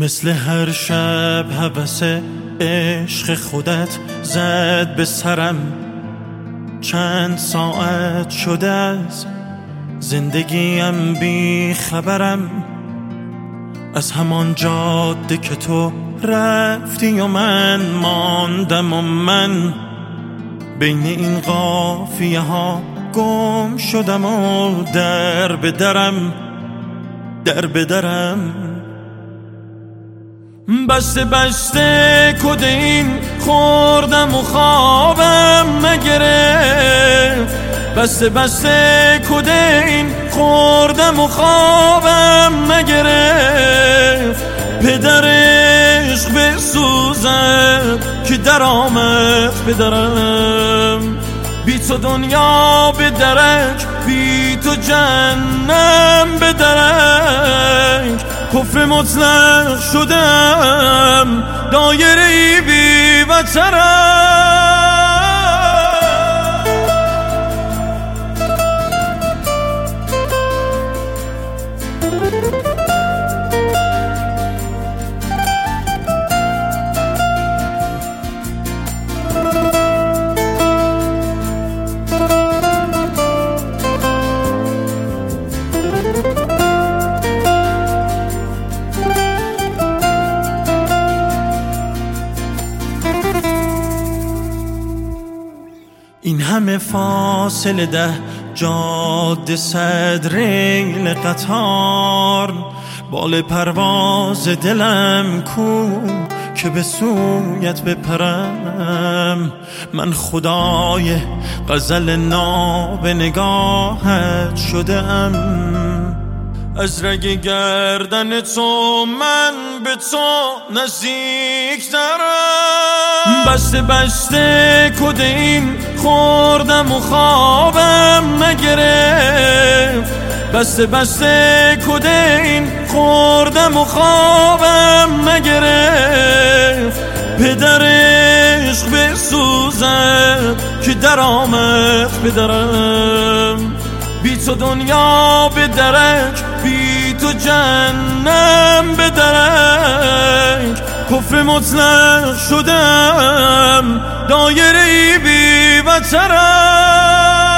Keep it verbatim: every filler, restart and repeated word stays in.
مثل هر شب هوس عشق خودت زد به سرم. چند ساعت شده از زندگیم بی خبرم، از همان جاده که تو رفتی و من ماندم و من بین این قافیه ها گم شدم و در به درم در به درم. بسته بسته کدین خوردم و خوابم نگرفت. بسته بسته کدین خوردم و خوابم نگرفت. پدر عشق بسوزد که در آمد پدرم. بی تو دنیا به درک، بی تو جهنم به درک. کفر مطلق شدم، دایره بی وترم. این همه فاصله ده جاده صد ریل قطار، بال پرواز دلم کو که به سویت بپرم. من خدای غزل ناب نگاهت شدم، از رگ گردن تو من به تو نزدیک ترم. بسته بسته کدین خوردم و خوابم نگرفت. بسته بسته کدین خوردم و خوابم نگرفت. پدر عشق بسوزد که در آمد پدرم. بی تو دنیا به درک، بی تو جهنم به درک. کفر مطلق شدم، دایره بی وترم.